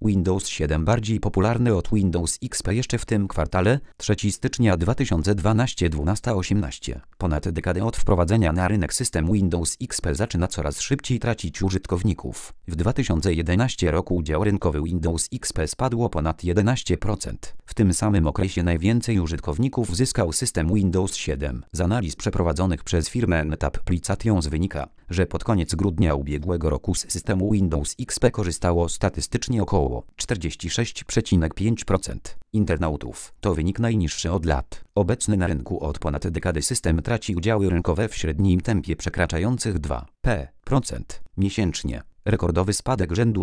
Windows 7 bardziej popularny od Windows XP jeszcze w tym kwartale, 3 stycznia 2012 12:18. Ponad dekadę od wprowadzenia na rynek system Windows XP zaczyna coraz szybciej tracić użytkowników. W 2011 roku udział rynkowy Windows XP spadł o ponad 11%. W tym samym okresie najwięcej użytkowników zyskał system Windows 7. Z analiz przeprowadzonych przez firmę NetApplicattions wynika, że pod koniec grudnia ubiegłego roku z systemu Windows XP korzystało statystycznie około 46,5% internautów. To wynik najniższy od lat. Obecny na rynku od ponad dekady system traci udziały rynkowe w średnim tempie przekraczających 2% miesięcznie. Rekordowy spadek rzędu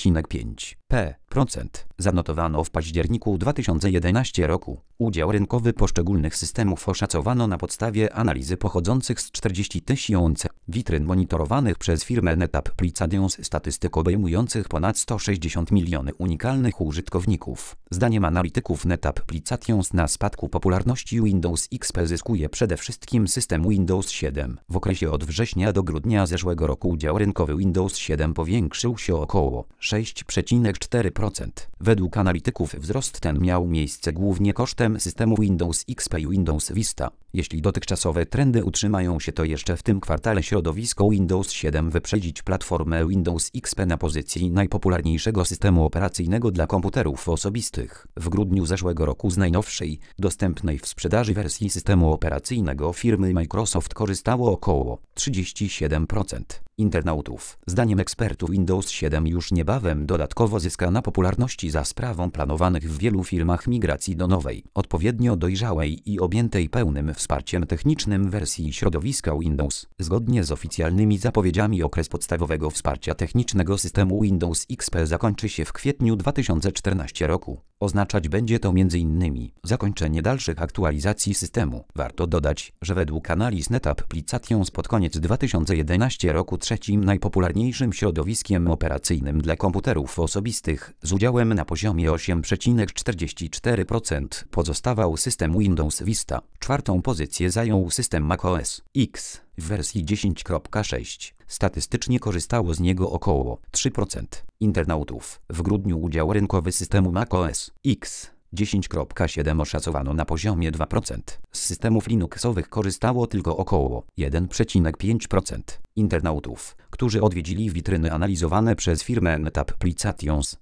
2,5% zanotowano w październiku 2011 roku. Udział rynkowy poszczególnych systemów oszacowano na podstawie analizy pochodzących z 40 000 witryn monitorowanych przez firmę NetApplicattions, statystyk obejmujących ponad 160 milionów unikalnych użytkowników. Zdaniem analityków NetApplicattions na spadku popularności Windows XP zyskuje przede wszystkim system Windows 7. W okresie od września do grudnia zeszłego roku udział rynkowy Windows 7 powiększył się o około 6,4%. Według analityków wzrost ten miał miejsce głównie kosztem systemu Windows XP i Windows Vista. Jeśli dotychczasowe trendy utrzymają się, to jeszcze w tym kwartale środowisko Windows 7 wyprzedzić platformę Windows XP na pozycji najpopularniejszego systemu operacyjnego dla komputerów osobistych. W grudniu zeszłego roku z najnowszej, dostępnej w sprzedaży wersji systemu operacyjnego firmy Microsoft korzystało około 37% internautów. Zdaniem ekspertów Windows 7 już niebawem dodatkowo zyska na popularności za sprawą planowanych w wielu firmach migracji do nowej, odpowiednio dojrzałej i objętej pełnym wsparciem technicznym wersji środowiska Windows. Zgodnie z oficjalnymi zapowiedziami okres podstawowego wsparcia technicznego systemu Windows XP zakończy się w kwietniu 2014 roku. Oznaczać będzie to m.in. zakończenie dalszych aktualizacji systemu. Warto dodać, że według analiz NetApplicattions pod koniec 2011 roku trzecim najpopularniejszym środowiskiem operacyjnym dla komputerów osobistych z udziałem na poziomie 8,44% pozostawał system Windows Vista. Czwartą pozycję zajął system macOS X w wersji 10.6. Statystycznie korzystało z niego około 3% internautów. W grudniu udział rynkowy systemu macOS X 10.7 oszacowano na poziomie 2%. Z systemów Linuxowych korzystało tylko około 1,5% internautów, którzy odwiedzili witryny analizowane przez firmę NetApplicattions.